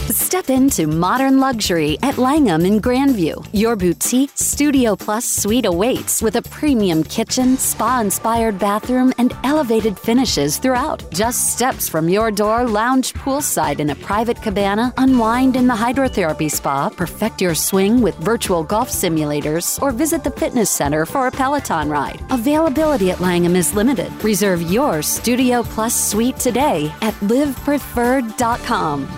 Step into modern luxury at Langham in Grandview. Your boutique Studio Plus suite awaits with a premium kitchen, spa-inspired bathroom, and elevated finishes throughout. Just steps from your door, lounge poolside in a private cabana, unwind in the hydrotherapy spa, perfect your swing with virtual golf simulators, or visit the fitness center for a Peloton ride. Availability at Langham is limited. Reserve your Studio Plus suite today at livepreferred.com.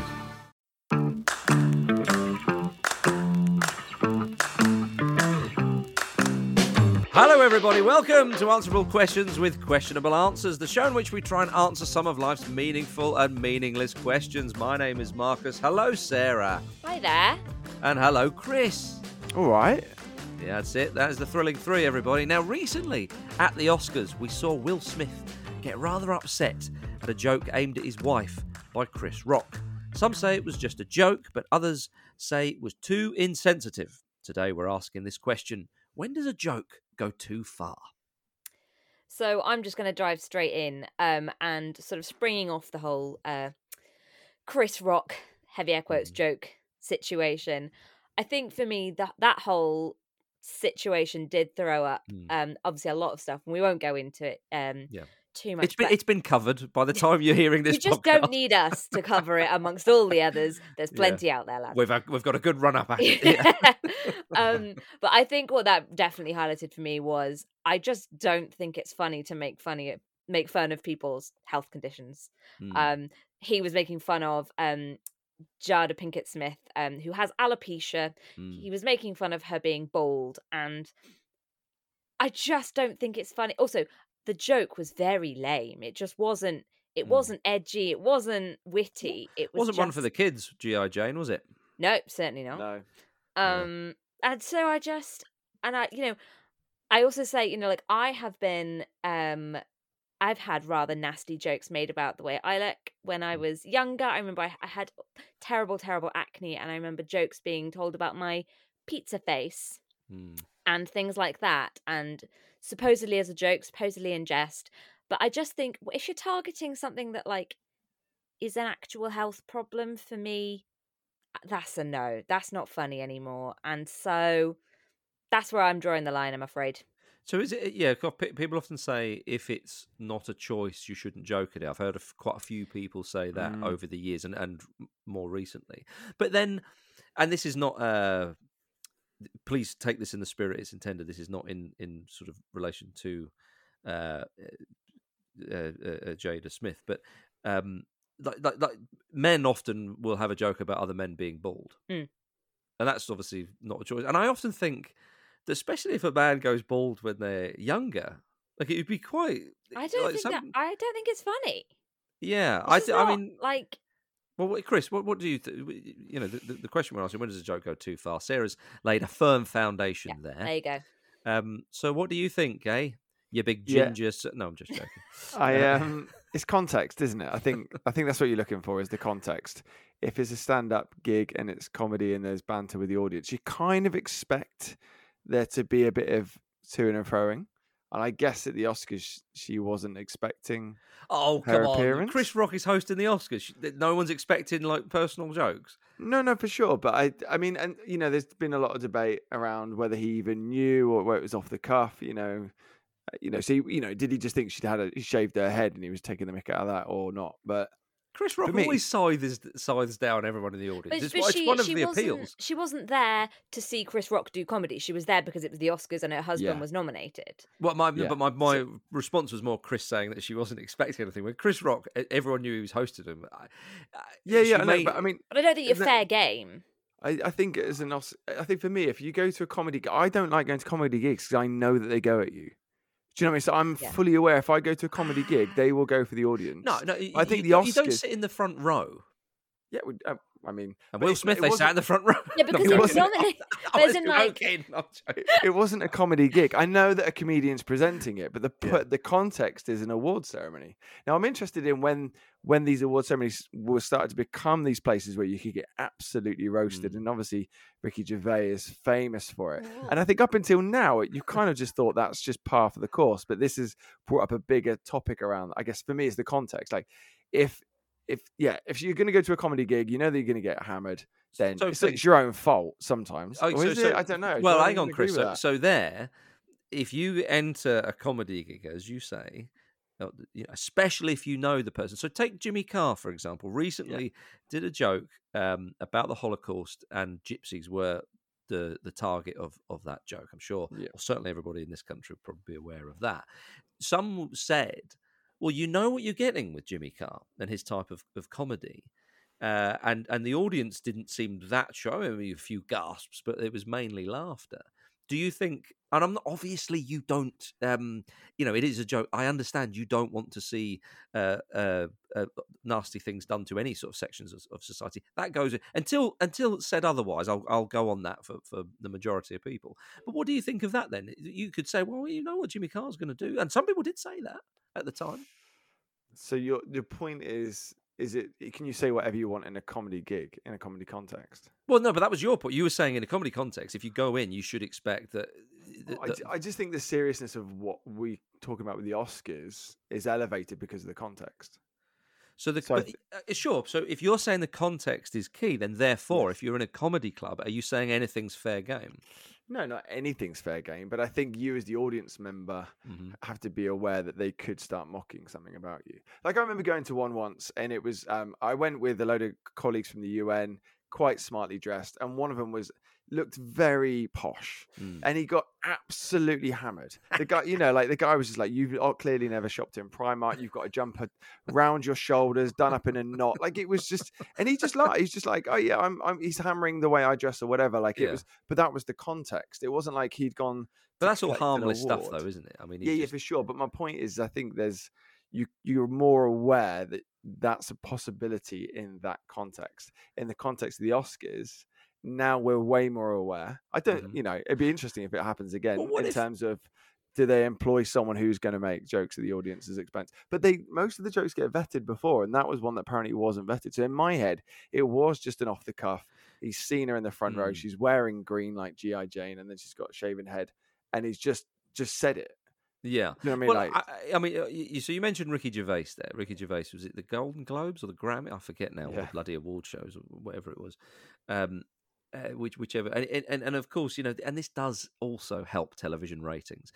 Hello everybody, welcome to Answerable Questions with Questionable Answers, the show in which we try and answer some of life's meaningful and meaningless questions. My name is Marcus. Hello Sarah. Hi there. And hello Chris. All right. Yeah, that's it. That is the thrilling three, everybody. Now recently at the Oscars we saw Will Smith get rather upset at a joke aimed at his wife by Chris Rock. Some say it was just a joke, but others say it was too insensitive. Today we're asking this question: when does a joke go too far? So I'm just going to dive straight in and sort of springing off the whole Chris Rock, heavy air quotes, joke situation. I think for me that whole situation did throw up obviously a lot of stuff, and we won't go into it too much. It's been covered by the time you're hearing this. You just podcast. don't need us to cover it amongst all the others. There's plenty out there, lads. We've got a good run up at it. Yeah. But I think what that definitely highlighted for me was I just don't think it's funny to make fun of people's health conditions. He was making fun of Jada Pinkett Smith, who has alopecia. He was making fun of her being bald, and I just don't think it's funny. Also, the joke was very lame. It just wasn't. It wasn't edgy. It wasn't witty. It wasn't one for the kids. G.I. Jane, was it? Nope, certainly not. No. And so I also say, like I have been, I've had rather nasty jokes made about the way I look when I was younger. I remember I had terrible, terrible acne, and I remember jokes being told about my pizza face and things like that. And supposedly as a joke, supposedly in jest. But I just think if you're targeting something that like is an actual health problem, for me, that's a no. That's not funny anymore. And so that's where I'm drawing the line, I'm afraid. So is it? Yeah, people often say if it's not a choice, you shouldn't joke at it. I've heard of quite a few people say that over the years and more recently. But then, and this is not. Please take this in the spirit it's intended. This is not in sort of relation to Jada Smith, but like men often will have a joke about other men being bald, and that's obviously not a choice. And I often think that, especially if a man goes bald when they're younger, like it would be quite. I don't think it's funny. Yeah, I mean, like. Well, Chris, what do you the question we're asking, when does a joke go too far? Sarah's laid a firm foundation there. There you go. So what do you think, eh? You big ginger... Yeah. No, I'm just joking. It's context, isn't it? I think that's what you're looking for, is the context. If it's a stand-up gig and it's comedy and there's banter with the audience, you kind of expect there to be a bit of to and froing. And I guess at the Oscars, she wasn't expecting her appearance. Chris Rock is hosting the Oscars. No one's expecting like personal jokes. No, for sure. But I mean, and there's been a lot of debate around whether he even knew or whether it was off the cuff. So did he just think he shaved her head and he was taking the mick out of that or not? But Chris Rock always scythes down everyone in the audience. It's one of the appeals. She wasn't there to see Chris Rock do comedy. She was there because it was the Oscars and her husband was nominated. But my response was more Chris saying that she wasn't expecting anything. When Chris Rock, everyone knew he was hosting him. But I don't think you're fair game. I think I think for me, if you go to a comedy, I don't like going to comedy gigs because I know that they go at you. Do you know what I mean? So I'm fully aware if I go to a comedy gig, they will go for the audience. No. I think the Oscars. You don't sit in the front row. Yeah, I mean, and Will Smith, they sat in the front row. Yeah, because it was nominated. It wasn't a comedy gig. I know that a comedian's presenting it, but the context is an award ceremony. Now, I'm interested in when these award ceremonies will start to become these places where you could get absolutely roasted. And obviously, Ricky Gervais is famous for it. Yeah. And I think up until now, you kind of just thought that's just par for the course. But this has brought up a bigger topic around. I guess for me, it's the context. Like, if if you're going to go to a comedy gig, you know that you're going to get hammered. Then So it's your own fault sometimes. Or is it? I don't know. Well, Do hang on, agree Chris. with So that? there, if you enter a comedy gig, as you say, especially if you know the person. So take Jimmy Carr, for example. Recently did a joke about the Holocaust, and gypsies were the target of that joke. I'm sure, or certainly everybody in this country would probably be aware of that. Some said, well, you know what you're getting with Jimmy Carr and his type of comedy. And the audience didn't seem that show. I mean, a few gasps, but it was mainly laughter. Do you think? And I'm not, obviously you don't. It is a joke. I understand you don't want to see nasty things done to any sort of sections of society. That goes until said otherwise. I'll go on that for the majority of people. But what do you think of that then? You could say, well, you know what Jimmy Carr's going to do, and some people did say that at the time. So your point is it? Can you say whatever you want in a comedy gig, in a comedy context? Well, no, but that was your point. You were saying in a comedy context, if you go in, you should expect that. I just think the seriousness of what we're talking about with the Oscars is elevated because of the context. Sure. So if you're saying the context is key, then therefore, if you're in a comedy club, are you saying anything's fair game? No, not anything's fair game, but I think you as the audience member have to be aware that they could start mocking something about you. Like I remember going to one once, and it was I went with a load of colleagues from the UN, quite smartly dressed, and one of them looked very posh, and he got absolutely hammered. The guy, the guy was just like, "You've clearly never shopped in Primark. You've got a jumper round your shoulders, done up in a knot." Like it was just, and he just like, he's just like, "Oh yeah, he's hammering the way I dress or whatever." Like it was, but that was the context. It wasn't like he'd gone. But that's all harmless stuff, though, isn't it? I mean, yeah, for sure. But my point is, I think you're more aware that that's a possibility in that context. In the context of the Oscars, now we're way more aware. I don't, it'd be interesting if it happens again terms of, do they employ someone who's going to make jokes at the audience's expense? But most of the jokes get vetted before, and that was one that apparently wasn't vetted. So in my head, it was just an off the cuff. He's seen her in the front row. She's wearing green like G.I. Jane, and then she's got a shaven head, and he's just said it. Yeah. You know what I mean? Well, so you mentioned Ricky Gervais there. Ricky Gervais, was it the Golden Globes or the Grammy? I forget now, or the bloody award shows or whatever it was. Whichever, and of course, and this does also help television ratings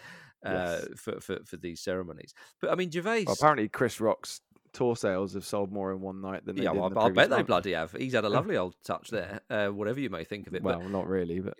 for these ceremonies. But I mean, Gervais. Well, apparently, Chris Rock's tour sales have sold more in one night than they did in the I bet month. they bloody have. He's had a lovely old touch there. Whatever you may think of it. Well, not really, but.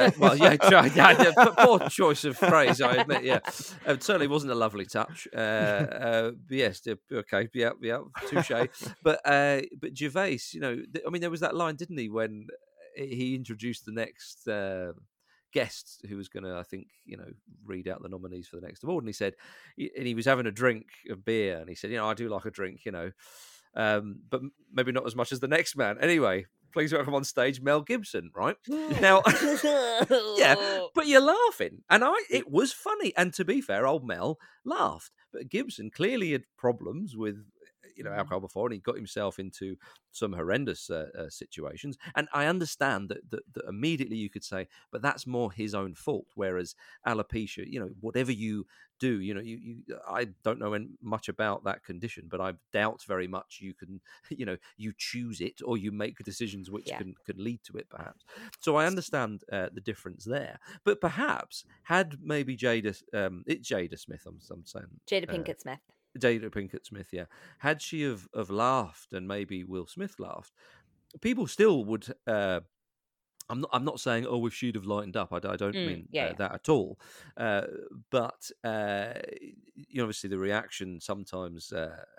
Poor choice of phrase, I admit. Yeah, it certainly wasn't a lovely touch. Yes, okay, yeah, touche. But Gervais, there was that line, didn't he, when he introduced the next guest who was going to, I think, read out the nominees for the next award, and he said, and he was having a drink of beer, and he said, I do like a drink, but maybe not as much as the next man. Anyway. Please welcome on stage Mel Gibson, right? Now, yeah, but you're laughing. And it was funny. And to be fair, old Mel laughed. But Gibson clearly had problems with, alcohol before, and he got himself into some horrendous situations. And I understand that immediately you could say, but that's more his own fault. Whereas alopecia, whatever you do, I don't know much about that condition, but I doubt very much you can, you choose it or you make decisions which can lead to it, perhaps. So I understand the difference there. But perhaps had maybe Jada Smith, I'm saying Jada Pinkett Smith. Jada Pinkett Smith, yeah. Had she have laughed and maybe Will Smith laughed, people still would. I'm not saying if she'd have lightened up. I don't mean that at all. But obviously the reaction sometimes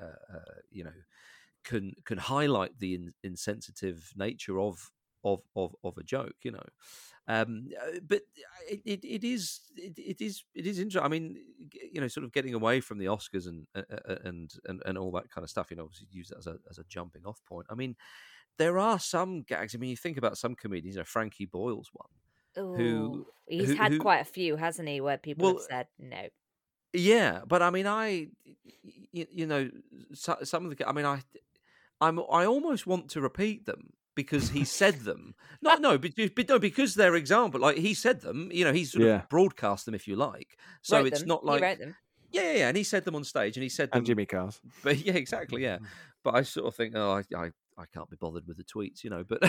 can highlight the insensitive nature of a joke. But it is interesting. I mean, sort of getting away from the Oscars and all that kind of stuff. Obviously use that as a jumping off point. I mean, there are some gags. I mean, you think about some comedians. Frankie Boyle's one. He's had quite a few, hasn't he? Where people have said no. Yeah, but I mean, some of the. I mean, I almost want to repeat them. Because he said them, because they're example. Like he said them, he's sort of broadcast them, if you like. So wrote it's them. not like he wrote them. Yeah, and he said them on stage, and he said them. And Jimmy Carr's. But yeah, exactly, yeah. but I sort of think, oh, I can't be bothered with the tweets, you know. But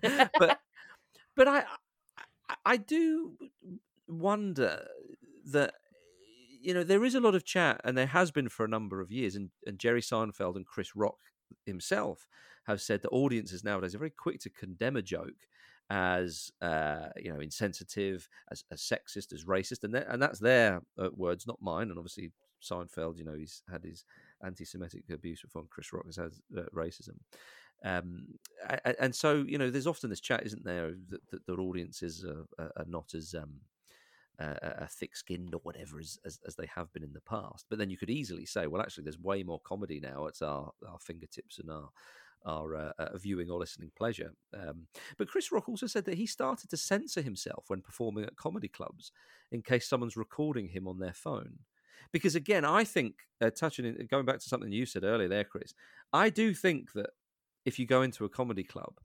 but I do wonder that, you know, there is a lot of chat, and there has been for a number of years, and Jerry Seinfeld and Chris Rock himself have said that audiences nowadays are very quick to condemn a joke as you know, insensitive, as sexist, as racist, and that's their words, not mine. And obviously Seinfeld, you know, he's had his anti-Semitic abuse before, Chris Rock has had racism. And so, you know, there's often this chat, isn't there, that audiences are not as thick-skinned or whatever as they have been in the past. But then you could easily say, well, actually, there's way more comedy now at our fingertips and our viewing or listening pleasure. But Chris Rock also said that he started to censor himself when performing at comedy clubs in case someone's recording him on their phone. Because again, I think, going back to something you said earlier there, Chris, I do think that if you go into a comedy club,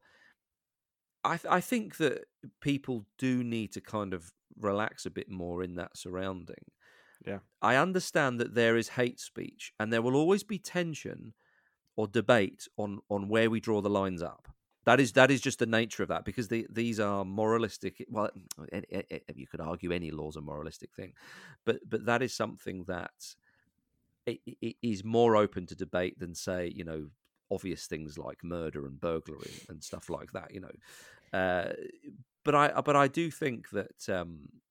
I think that people do need to kind of relax a bit more in that surrounding. Yeah. I understand that there is hate speech, and there will always be tension or debate on where we draw the lines up. That is just the nature of that, because these are moralistic. Well, you could argue any law's a moralistic thing, but that is something that it is more open to debate than, say, you know, obvious things like murder and burglary and stuff like that. You know, but I do think that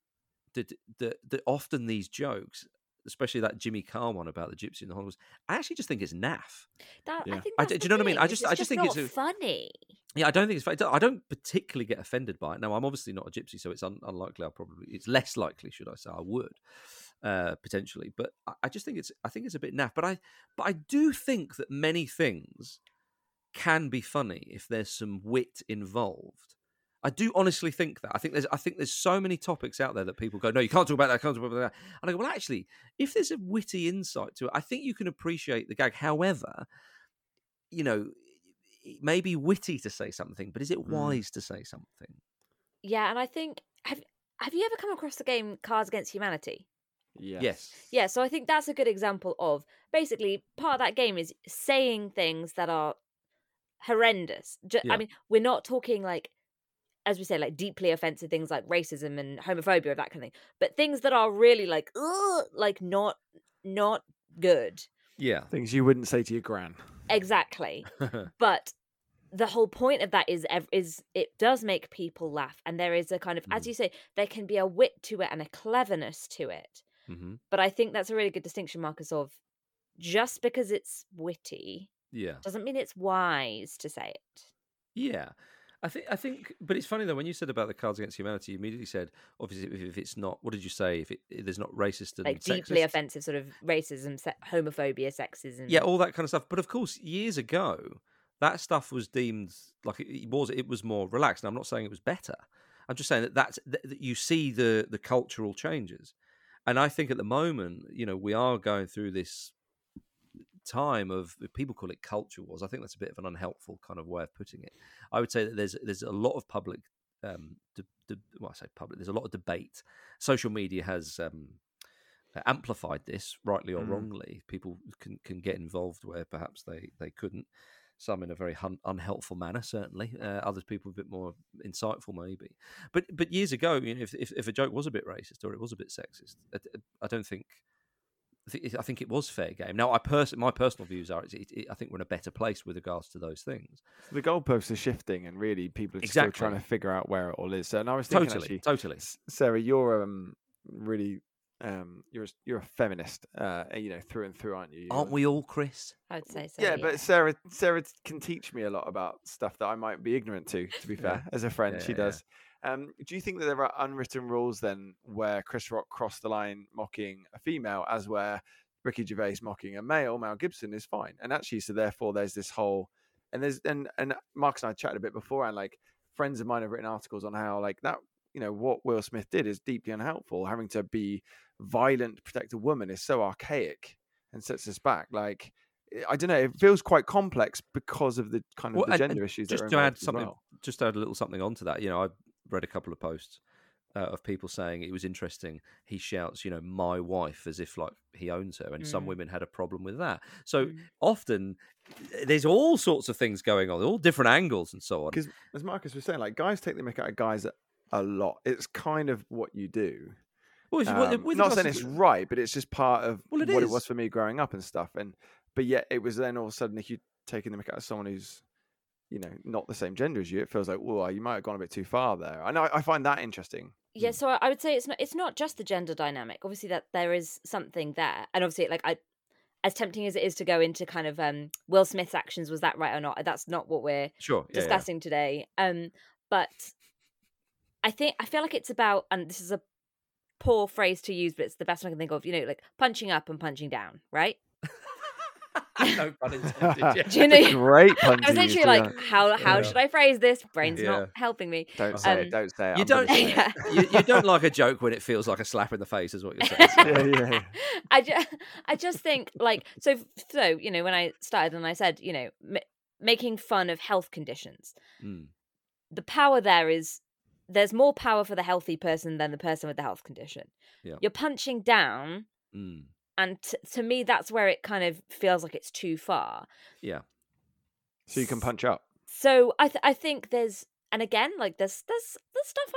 that often these jokes, especially that Jimmy Carr one about the gypsy in the Holocaust, I actually just think it's naff. I think do you know what I mean? I just think not it's funny. Yeah, I don't think it's funny. I don't particularly get offended by it. Now, I'm obviously not a gypsy, so it's unlikely. It's less likely, should I say? I would potentially, but I just think it's a bit naff. But I do think that many things can be funny if there's some wit involved. I do honestly think that. I think there's so many topics out there that people go, no, you can't talk about that, can't talk about that. And I go, well, actually, if there's a witty insight to it, I think you can appreciate the gag. However, you know, it may be witty to say something, but is it wise to say something? Yeah, and I think, have you ever come across the game Cards Against Humanity? Yes. Yeah, so I think that's a good example of, basically, part of that game is saying things that are horrendous. I mean, we're not talking like, as we say, like deeply offensive things like racism and homophobia or that kind of thing, but things that are really like, ugh, like not good. Yeah. Things you wouldn't say to your gran. Exactly. But the whole point of that is it does make people laugh, and there is a kind of, as you say, there can be a wit to it and a cleverness to it. Mm-hmm. But I think that's a really good distinction, Marcus, of just because it's witty, doesn't mean it's wise to say it. Yeah. I think, but it's funny though, when you said about the Cards Against Humanity, you immediately said, obviously, if it's not, what did you say? If there's not racist and like sexist? Deeply offensive sort of racism, homophobia, sexism. Yeah, all that kind of stuff. But of course, years ago, that stuff was deemed like it was more relaxed. And I'm not saying it was better. I'm just saying that you see the cultural changes. And I think at the moment, you know, we are going through this time of, people call it culture wars. I think that's a bit of an unhelpful kind of way of putting it. I would say that there's a lot of public well, I say public, there's a lot of debate. Social media has amplified this, rightly or wrongly. People can get involved where perhaps they couldn't. Some in a very unhelpful manner, certainly. Others people a bit more insightful, maybe. But years ago, you know, if a joke was a bit racist or it was a bit sexist, I think it was fair game. Now, my personal views are, I think we're in a better place with regards to those things. The goalposts are shifting, and really, people are still trying to figure out where it all is. So, and I was thinking, totally, Sarah, you're really, you're a feminist, you know, through and through, aren't you? Aren't we all, Chris? I would say so. Yeah, but Sarah can teach me a lot about stuff that I might be ignorant to be fair, as a friend, she does. Do you think that there are unwritten rules then where Chris Rock crossed the line mocking a female, as where Ricky Gervais mocking a male, Mel Gibson, is fine? And actually, so therefore there's this whole, and Marcus and I chatted a bit before, and like friends of mine have written articles on how like that, you know, what Will Smith did is deeply unhelpful. Having to be violent to protect a woman is so archaic and sets us back. Like, I don't know, it feels quite complex because of the kind of the gender issues. Just that are to add involved as something, well. just to add a little something onto that, you know, I read a couple of posts of people saying it was interesting. He shouts, my wife, as if like he owns her, and some women had a problem with that. So often there's all sorts of things going on, all different angles and so on. Because as Marcus was saying, like guys take the mick out of guys a lot. It's kind of what you do. Well, not saying it's right, but it's just part of what it was for me growing up and stuff. But yet it was then all of a sudden, if you're taking the mick out of someone who's, not the same gender as you, it feels like, well, you might have gone a bit too far there. And I find that interesting. Yeah, so I would say it's not just the gender dynamic. Obviously, that there is something there, and obviously, like as tempting as it is to go into kind of Will Smith's actions, was that right or not? That's not what we're discussing today. But I feel like it's about, and this is a poor phrase to use, but it's the best one I can think of. Like punching up and punching down, right? No pun intended. Do you know? Great pun. I was literally like, how should I phrase this? Brain's not helping me. Don't say it. Don't say it. You don't. You don't like a joke when it feels like a slap in the face, is what you're saying. Yeah. I just think like so. When I started and I said making fun of health conditions, the power there's more power for the healthy person than the person with the health condition. Yeah. You're punching down. And to me, that's where it kind of feels like it's too far. Yeah. So you can punch up. So I think there's, and again, like there's stuff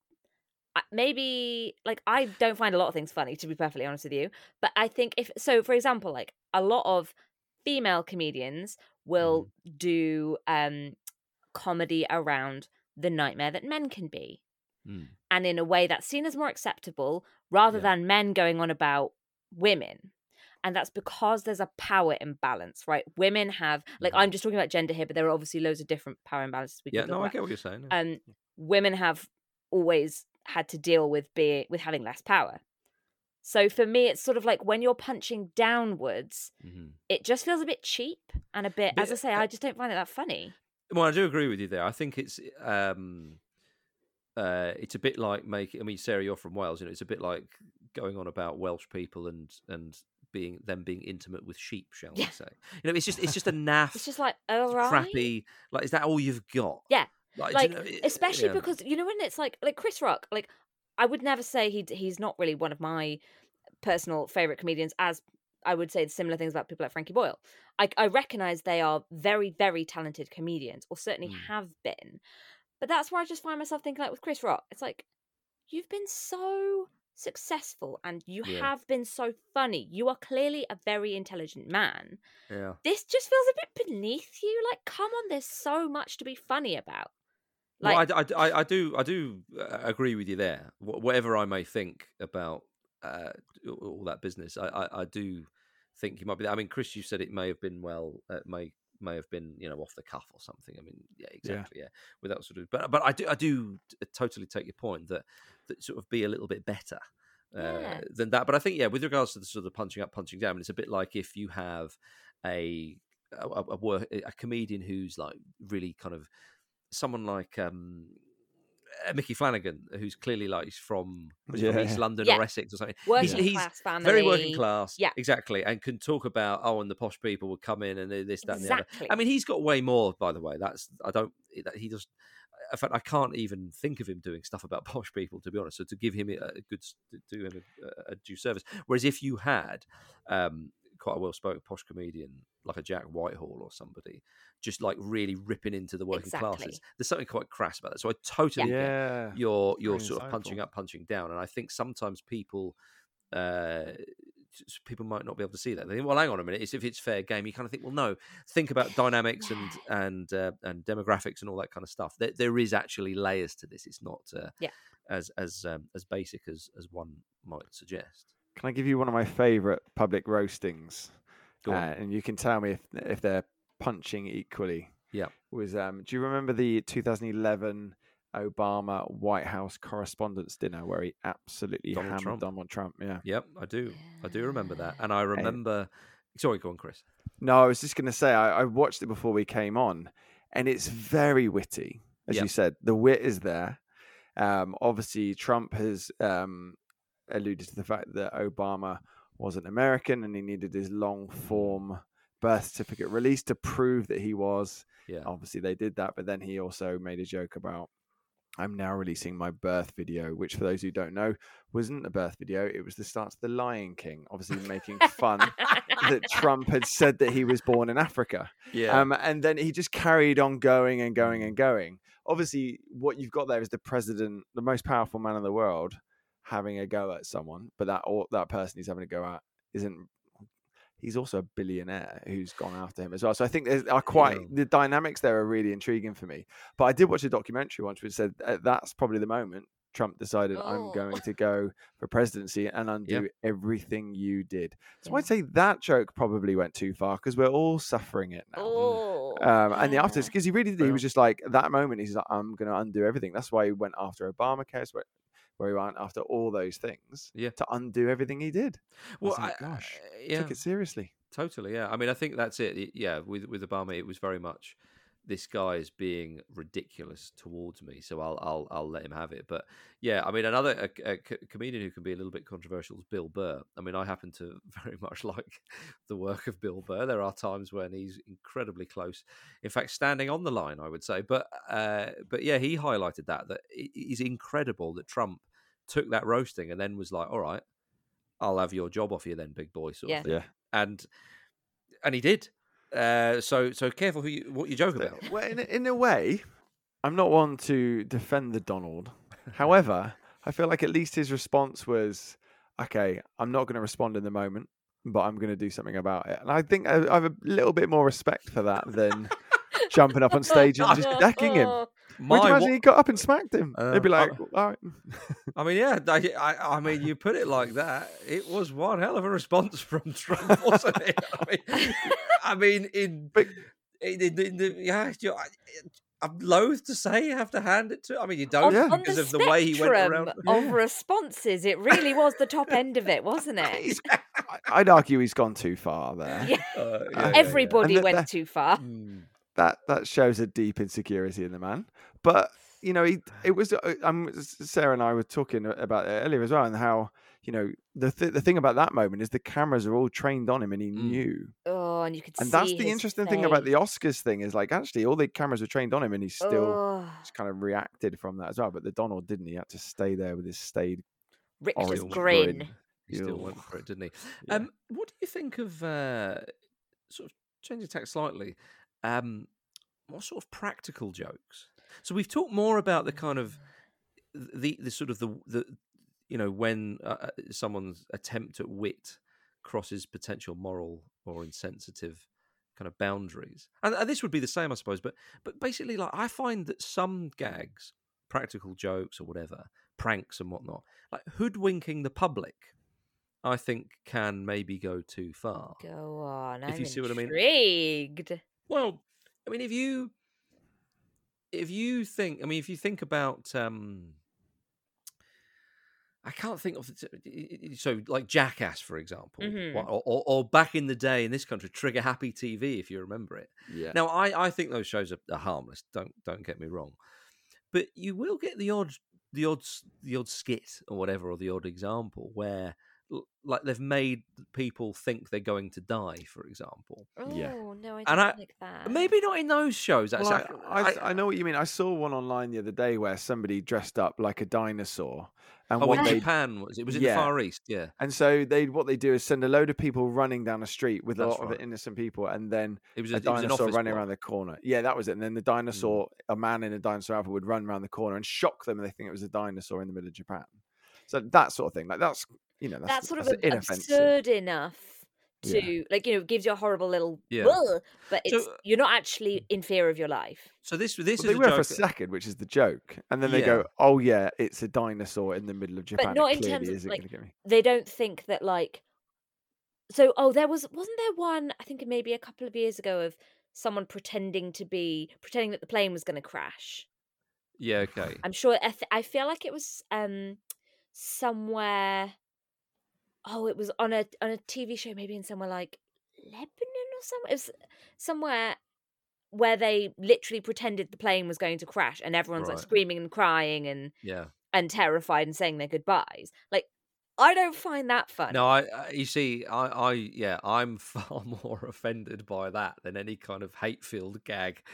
maybe like I don't find a lot of things funny, to be perfectly honest with you. But I think for example, like a lot of female comedians will do comedy around the nightmare that men can be, and in a way that's seen as more acceptable rather than men going on about women. And that's because there's a power imbalance, right? Women have, like, I'm just talking about gender here, but there are obviously loads of different power imbalances we can talk about. I get what you're saying. Women have always had to deal with having less power. So for me, it's sort of like when you're punching downwards, it just feels a bit cheap and a bit, as I say, I just don't find it that funny. Well, I do agree with you there. I think it's a bit like Sarah, you're from Wales. It's a bit like going on about Welsh people and being intimate with sheep, shall we say? It's just a naff. It's just like, all right, crappy. Like, is that all you've got? Yeah, especially because when it's like Chris Rock. Like, I would never say he's not really one of my personal favorite comedians, as I would say similar things about people like Frankie Boyle. I recognize they are very, very talented comedians, or certainly have been. But that's where I just find myself thinking, like with Chris Rock, it's like, you've been so successful and you have been so funny. You are clearly a very intelligent man. Yeah. This just feels a bit beneath you. Like, come on, there's so much to be funny about. Like, well, I do agree with you there. Whatever I may think about all that business, I do think you might be there. I mean, Chris, you said it may have been may have been off the cuff or something. I mean, yeah, exactly, yeah. With that sort of, but I do totally take your point that sort of be a little bit better than that. But I think with regards to the sort of punching up, punching down, it's a bit like if you have a comedian who's like really kind of someone like Mickey Flanagan, who's clearly like from East London or Essex or something. Working class family. Very working class. Yeah. Exactly. And can talk about, and the posh people would come in and this, that, and the other. I mean, he's got way more, by the way. He does. In fact, I can't even think of him doing stuff about posh people, to be honest. So to give him a due service. Whereas if you had quite a well-spoken posh comedian like a Jack Whitehall or somebody, just like really ripping into the working classes, there's something quite crass about that. So I totally get your sort of punching up, punching down, and I think sometimes people might not be able to see that. They think, well, hang on a minute, if it's fair game, you kind of think, well, no, think about dynamics and demographics and all that kind of stuff. There is actually layers to this. It's not as basic as one might suggest. Can I give you one of my favourite public roastings? And you can tell me if they're punching equally. Yeah. Was do you remember the 2011 Obama White House Correspondents' Dinner where he absolutely hammered Donald Trump? Yeah. Yep, I do remember that, and I remember. Sorry, go on, Chris. No, I was just going to say I watched it before we came on, and it's very witty, as you said. The wit is there. Obviously, Trump has alluded to the fact that Obama wasn't American and he needed his long form birth certificate released to prove that he was. Yeah. Obviously they did that, but then he also made a joke about I'm now releasing my birth video, which for those who don't know, wasn't a birth video. It was the start of The Lion King, obviously making fun that Trump had said that he was born in Africa. Yeah. And then he just carried on going and going and going. Obviously, what you've got there is the president, the most powerful man in the world, having a go at someone, but that person he's having a go at isn't. He's also a billionaire who's gone after him as well. So I think the dynamics there are really intriguing for me. But I did watch a documentary once which said that's probably the moment Trump decided I'm going to go for presidency and undo everything you did. So I'd say that joke probably went too far because we're all suffering it now. And the afterwards, because he really did, he was just like, that moment, he's like, I'm going to undo everything. That's why he went after Obamacare, where he went after all those things to undo everything he did. Well, gosh, took it seriously. Totally, yeah. I mean, I think that's it. Yeah, with Obama, it was very much this guy is being ridiculous towards me, so I'll let him have it. But yeah, I mean, another comedian who can be a little bit controversial is Bill Burr. I mean, I happen to very much like the work of Bill Burr. There are times when he's incredibly close, in fact, standing on the line, I would say. But yeah, he highlighted that it is incredible that Trump took that roasting and then was like, all right, I'll have your job off you then, big boy, sort of thing. Yeah. And he did. So careful what you joke about. Well, in a way, I'm not one to defend the Donald. However, I feel like at least his response was, okay, I'm not going to respond in the moment, but I'm going to do something about it. And I think I have a little bit more respect for that than jumping up on stage and just decking him. Would you imagine he got up and smacked him? They'd be like, all right. I mean, yeah. I mean, you put it like that. It was one hell of a response from Trump, wasn't it? I'm loath to say you have to hand it to. I mean, you don't because of the way he went around. Of responses, it really was the top end of it, wasn't it? I'd argue he's gone too far there. Everybody went too far. That shows a deep insecurity in the man. But it was. Sarah and I were talking about it earlier as well, and how the thing about that moment is the cameras are all trained on him, and he knew. Oh, and you could see. And that's the interesting thing about the Oscars thing is like actually all the cameras were trained on him, and he still just kind of reacted from that as well. But the Donald didn't. He had to stay there with his staid Richard grin. He still went for it, didn't he? Yeah. What do you think of sort of changing tack slightly? What sort of practical jokes? So we've talked more about the kind of the sort of the when someone's attempt at wit crosses potential moral or insensitive kind of boundaries, and this would be the same, I suppose. But basically, like I find that some gags, practical jokes or whatever, pranks and whatnot, like hoodwinking the public, I think can maybe go too far. Go on, if you see what I mean. Intrigued. Well, I mean, if you think about, I can't think of so like Jackass, for example, or back in the day in this country, Trigger Happy TV, if you remember it. Yeah. Now, I think those shows are harmless. Don't get me wrong, but you will get the odd skit or whatever, or the odd example where like they've made people think they're going to die, for example. Oh, no, I don't like that. Maybe not in those shows. Well, I know what you mean. I saw one online the other day where somebody dressed up like a dinosaur. And in Japan, was it? Was in the Far East, yeah. And so what they do is send a load of people running down a street with a lot of innocent people, and then a dinosaur running around the corner. Yeah, that was it. And then the dinosaur, a man in a dinosaur outfit, would run around the corner and shock them, and they think it was a dinosaur in the middle of Japan. So that sort of thing, like that's sort of absurd enough to gives you a horrible little but you're not actually in fear of your life. So this is they were for a second, which is the joke, and then they go, oh yeah, it's a dinosaur in the middle of Japan. But not in terms of they don't think that wasn't there one, I think maybe a couple of years ago, of someone pretending that the plane was going to crash. Yeah, okay. I'm sure. I feel like it was somewhere. Oh, it was on a TV show, maybe in somewhere like Lebanon or somewhere. It was somewhere where they literally pretended the plane was going to crash, and everyone's like screaming and crying and terrified and saying their goodbyes. Like I don't find that funny. No, you see, I'm far more offended by that than any kind of hate-filled gag.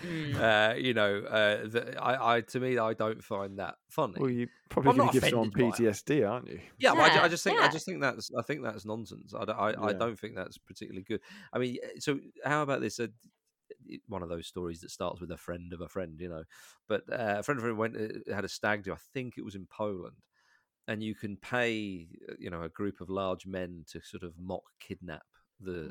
To me, I don't find that funny. Well, you probably going not to give someone offended by it. PTSD, aren't you? Yeah, but Yeah, I just think yeah. I think that's nonsense. I Yeah. don't think that's particularly good. I mean, so how about this? One of those stories that starts with a friend of a friend, But a friend of a friend had a stag do. I think it was in Poland, and you can pay, a group of large men to sort of mock kidnap the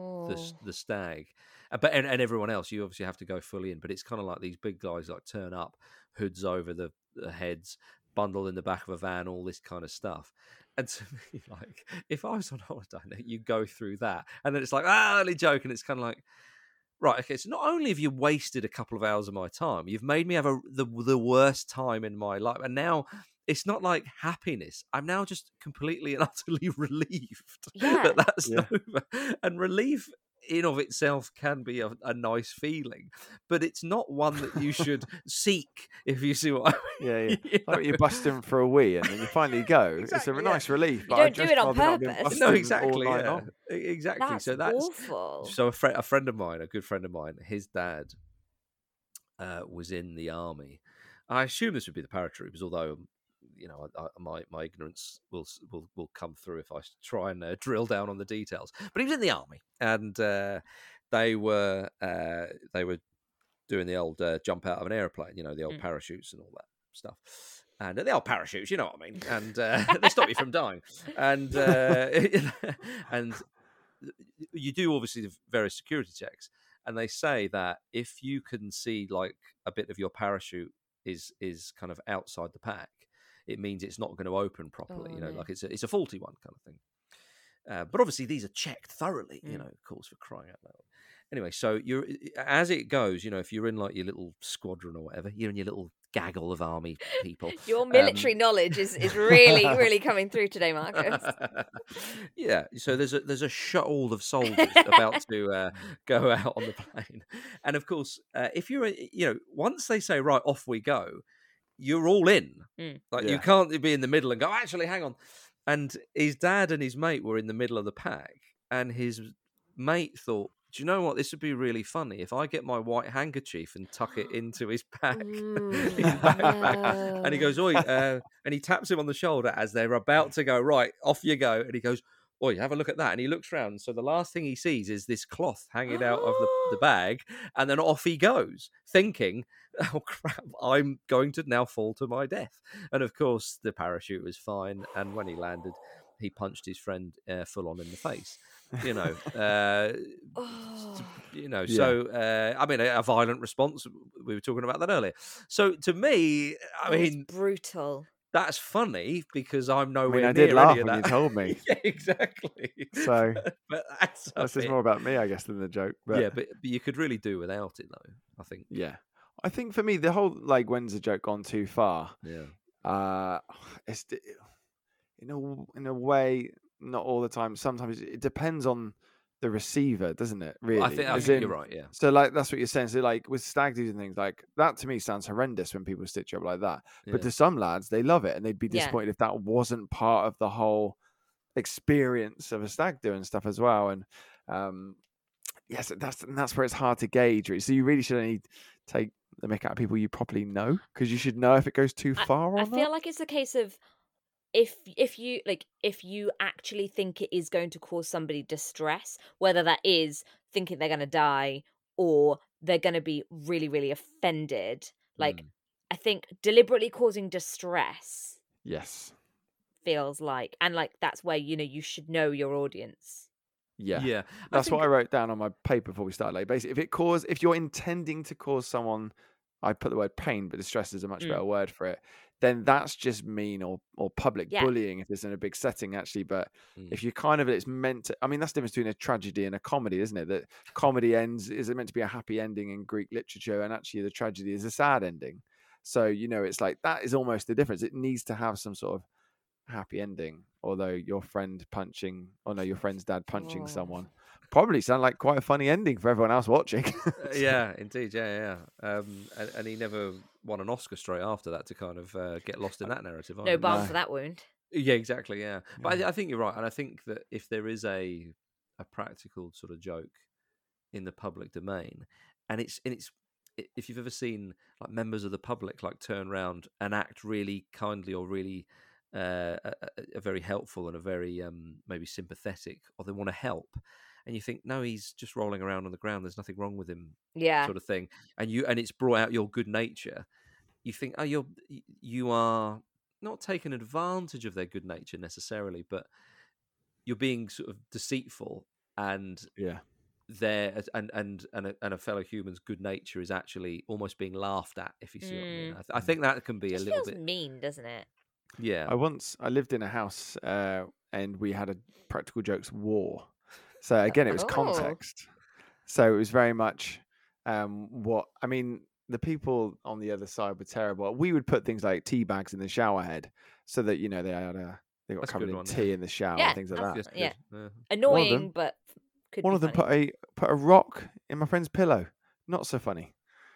stag, and everyone else. You obviously have to go fully in, but it's kind of like these big guys like turn up, hoods over the heads, bundled in the back of a van, all this kind of stuff. And to me, like, if I was on holiday, you go through that, and then it's like, only joke, and it's kind of like, right, okay, so not only have you wasted a couple of hours of my time, you've made me have the worst time in my life, and now it's not like happiness. I'm now just completely and utterly relieved that that's over. And relief in of itself can be a nice feeling, but it's not one that you should seek, if you see what I mean. Yeah. Like you're busting for a wee and then you finally go. It's a nice relief. You don't do it on purpose. No, exactly. Exactly. That's so that's awful. So a friend of mine, a good friend of mine, his dad was in the army. I assume this would be the paratroopers, although my ignorance will come through if I try and drill down on the details. But he was in the army, and they were doing the old jump out of an airplane, the old parachutes and all that stuff. And the old parachutes, you know what I mean, and they stop you from dying. And and you do obviously the various security checks, and they say that if you can see like a bit of your parachute is kind of outside the pack, it means it's not going to open properly. Like it's a faulty one kind of thing. But obviously these are checked thoroughly. Of course, for crying out loud. Anyway, so you're as it goes. If you're in like your little squadron or whatever, you're in your little gaggle of army people. Your military knowledge is really really coming through today, Marcus. Yeah. So there's a shoal of soldiers about to go out on the plane, and of course, if you're once they say right, off we go, you're all in. You can't be in the middle and go, actually, hang on. And his dad and his mate were in the middle of the pack, and his mate thought, do you know what? This would be really funny if I get my white handkerchief and tuck it into his pack, his backpack. And he goes, oi, and he taps him on the shoulder as they're about to go, right, off you go. And he goes, oi, have a look at that. And he looks round. So the last thing he sees is this cloth hanging out of the bag. And then off he goes, thinking, oh, crap, I'm going to now fall to my death. And of course, the parachute was fine. And when he landed, he punched his friend full on in the face. So I mean, a violent response. We were talking about that earlier. So to me, I mean, brutal. That's funny because I'm nowhere near I did laugh any of when that. you told me. Yeah, exactly. So but that's just more about me, I guess, than the joke. But yeah, but you could really do without it, though. I think. Yeah, I think for me, the whole like, when's the joke gone too far? Yeah. It's in a way. Not all the time. Sometimes it depends on the receiver, doesn't it? Really, I think you're right. Yeah. So like that's what you're saying. So like with stag do's and things like that, to me sounds horrendous when people stitch up like that. Yeah. But to some lads, they love it, and they'd be disappointed if that wasn't part of the whole experience of a stag do and stuff as well. And yes, that's where it's hard to gauge. Right? So you really should only take the mick out of people you properly know, because you should know if it goes too far or not. I feel like it's a case of if you actually think it is going to cause somebody distress, whether that is thinking they're going to die or they're going to be really, really offended. Like, I think deliberately causing distress. Yes. Feels like, and like that's where you should know your audience. Yeah. That's what I wrote down on my paper before we started. Like, basically, if you're intending to cause someone, I put the word pain, but distress is a much better word for it, then that's just mean or public bullying if it's in a big setting, actually. But if you it's meant to, I mean, that's the difference between a tragedy and a comedy, isn't it? That comedy is it meant to be a happy ending in Greek literature, and actually the tragedy is a sad ending. So, it's like, that is almost the difference. It needs to have some sort of happy ending, although your friend's dad punching someone probably sound like quite a funny ending for everyone else watching. Yeah, indeed. Yeah. And he never won an Oscar straight after that to kind of get lost in that narrative. No balm for that wound. Yeah, exactly. Yeah, but I think you're right, and I think that if there is a practical sort of joke in the public domain, and it's if you've ever seen like members of the public like turn around and act really kindly or really a very helpful and a very maybe sympathetic, or they want to help, and you think, no, he's just rolling around on the ground, there's nothing wrong with him, sort of thing, and it's brought out your good nature, you think, oh, you are not taking advantage of their good nature necessarily, but you're being sort of deceitful, and there and a fellow human's good nature is actually almost being laughed at, if you see what I mean. I think that can be a little bit mean, doesn't it? Yeah. I lived in a house and we had a practical jokes war. So again, it was context. So it was very much the people on the other side were terrible. We would put things like tea bags in the shower head so that, you know, they got covered in tea in the shower and things like that. Yeah. Annoying, but one of them put a rock in my friend's pillow. Not so funny.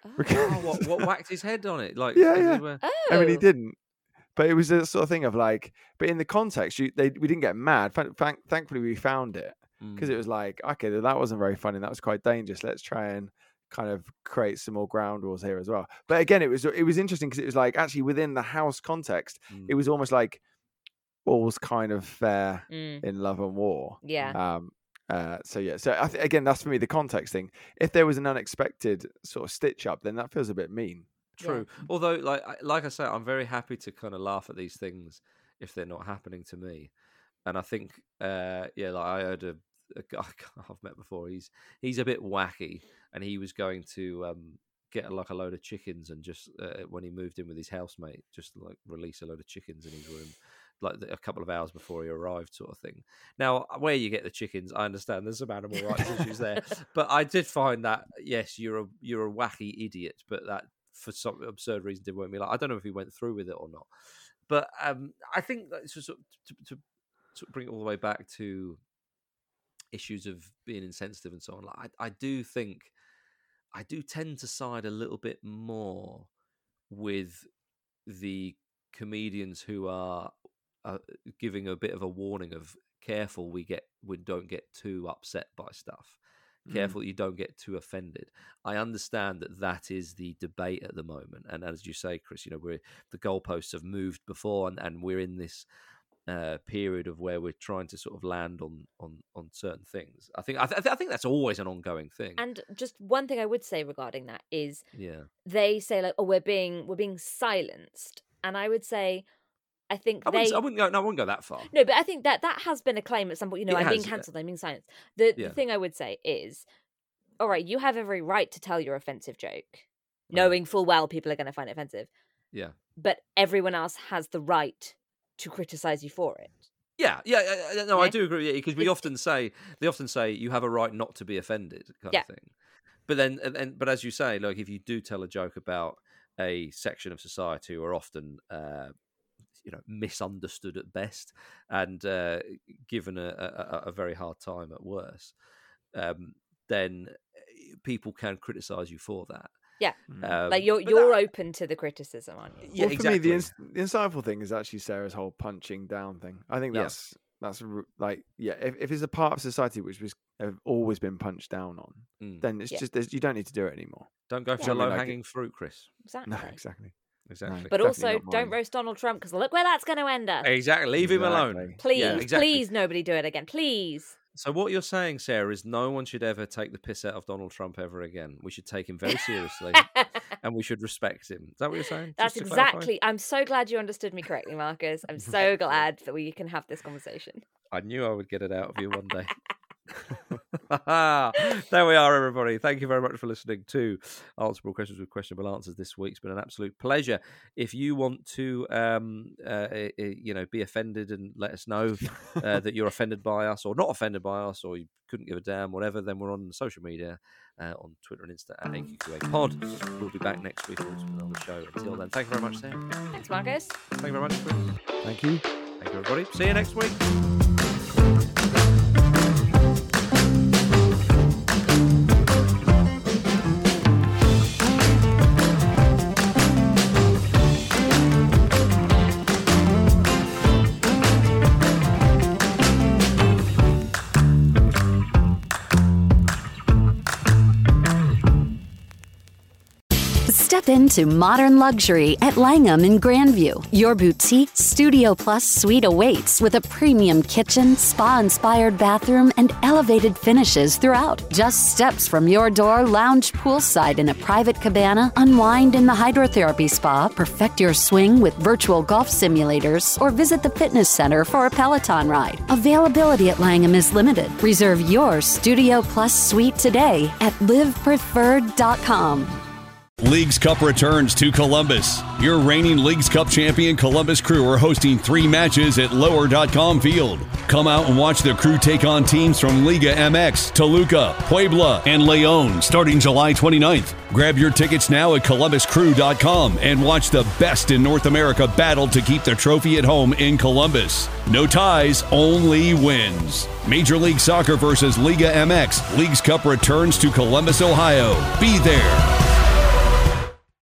What whacked his head on it? Like, Oh. I mean, he didn't. But it was a sort of thing of like, but in the context, we didn't get mad. Thankfully, we found it because it was like, okay, that wasn't very funny. That was quite dangerous. Let's try and kind of create some more ground rules here as well. But again, it was interesting because it was like actually within the house context, it was almost like all's kind of fair in love and war. Yeah. So again, that's for me the context thing. If there was an unexpected sort of stitch up, then that feels a bit mean. True. Yeah. Although, like I say, I'm very happy to kind of laugh at these things if they're not happening to me. And I think, like I heard a guy I've met before. He's a bit wacky, and he was going to get a load of chickens, and just when he moved in with his housemate, just like release a load of chickens in his room, like a couple of hours before he arrived, sort of thing. Now, where you get the chickens, I understand there's some animal rights issues there, but I did find that yes, you're a wacky idiot, but that, for some absurd reason, did work me. Like, I don't know if he went through with it or not, but I think that to bring it all the way back to issues of being insensitive and so on. Like, I do tend to side a little bit more with the comedians who are giving a bit of a warning of careful. We don't get too upset by stuff. Careful you don't get too offended. I understand that is the debate at the moment, and as you say, Chris, you know, the goalposts have moved before, and we're in this period of where we're trying to sort of land on certain things. I think that's always an ongoing thing. And just one thing I would say regarding that is, they say like, oh, we're being silenced, and I would say, I think I wouldn't go that far. No, but I think that has been a claim at some point. You know, I'm being cancelled, I'm being silenced. The thing I would say is, all right, you have every right to tell your offensive joke, knowing full well people are going to find it offensive. Yeah. But everyone else has the right to criticize you for it. Yeah. No, I do agree. Because they often say you have a right not to be offended, kind of thing. But but as you say, like, if you do tell a joke about a section of society who are often misunderstood at best, and given a very hard time at worst, then people can criticize you for that. Yeah, like you're open to the criticism, aren't you? Yeah, exactly. For me, the insightful thing is actually Sarah's whole punching down thing. I think that's like, if it's a part of society which have always been punched down on, then it's just you don't need to do it anymore. Don't go for the low-hanging fruit, Chris. Exactly. No, exactly. But also, don't roast Donald Trump, because look where that's going to end up. Exactly. Leave him alone. Please, please, nobody do it again. Please. So what you're saying, Sarah, is no one should ever take the piss out of Donald Trump ever again. We should take him very seriously, and we should respect him. Is that what you're saying? That's exactly. I'm so glad you understoed me correctly, Marcus. I'm so glad that we can have this conversation. I knew I would get it out of you one day. There we are, everybody. Thank you very much for listening to Answerable Questions with Questionable Answers this week. It's been an absolute pleasure. If you want to be offended and let us know that you're offended by us or not offended by us, or you couldn't give a damn, whatever, then we're on social media, on Twitter and Insta at AQQA Pod. We'll be back next week with another show. Until then, thank you very much, Sam. Thanks, Marcus. Thank you very much, Chris. Thank you. Thank you, everybody. See you next week. into modern luxury at Langham in Grandview. Your boutique Studio Plus suite awaits with a premium kitchen, spa-inspired bathroom, and elevated finishes throughout. Just steps from your door, lounge poolside in a private cabana, unwind in the hydrotherapy spa, perfect your swing with virtual golf simulators, or visit the fitness center for a Peloton ride. Availability at Langham is limited. Reserve your Studio Plus suite today at livepreferred.com. Leagues Cup returns to Columbus. Your reigning Leagues Cup champion Columbus Crew are hosting 3 matches at Lower.com Field. Come out and watch the Crew take on teams from Liga MX, Toluca, Puebla, and León starting July 29th. Grab your tickets now at columbuscrew.com and watch the best in North America battle to keep the trophy at home in Columbus. No ties, only wins. Major League Soccer versus Liga MX. Leagues Cup returns to Columbus, Ohio. Be there.